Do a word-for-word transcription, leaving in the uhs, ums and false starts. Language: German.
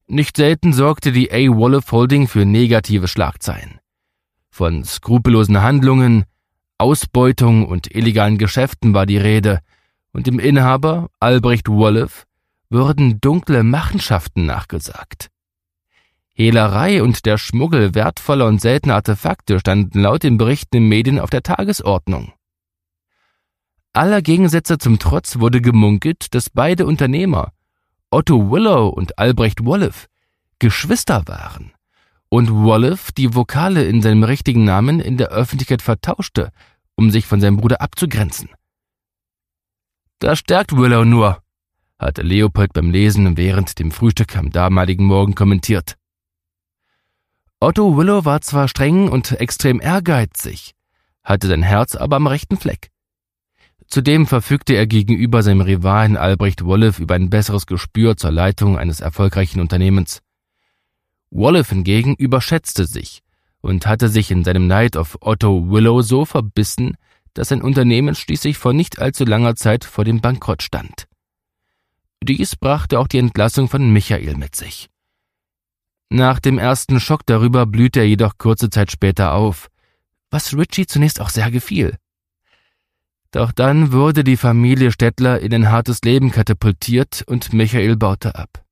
Nicht selten sorgte die A. Wolof Holding für negative Schlagzeilen. Von skrupellosen Handlungen, Ausbeutung und illegalen Geschäften war die Rede, und dem Inhaber, Albrecht Wolof, wurden dunkle Machenschaften nachgesagt. Hehlerei und der Schmuggel wertvoller und seltener Artefakte standen laut den Berichten in Medien auf der Tagesordnung. Aller Gegensätze zum Trotz wurde gemunkelt, dass beide Unternehmer, Otto Willow und Albrecht Wolof, Geschwister waren und Wolof die Vokale in seinem richtigen Namen in der Öffentlichkeit vertauschte, um sich von seinem Bruder abzugrenzen. »Das stärkt Willow nur«, hatte Leopold beim Lesen während dem Frühstück am damaligen Morgen kommentiert. Otto Willow war zwar streng und extrem ehrgeizig, hatte sein Herz aber am rechten Fleck. Zudem verfügte er gegenüber seinem Rivalen Albrecht Wolof über ein besseres Gespür zur Leitung eines erfolgreichen Unternehmens. Wolof hingegen überschätzte sich und hatte sich in seinem Neid auf Otto Willow so verbissen, dass sein Unternehmen schließlich vor nicht allzu langer Zeit vor dem Bankrott stand. Dies brachte auch die Entlassung von Michael mit sich. Nach dem ersten Schock darüber blühte er jedoch kurze Zeit später auf, was Richie zunächst auch sehr gefiel. Doch dann wurde die Familie Stettler in ein hartes Leben katapultiert und Michael baute ab.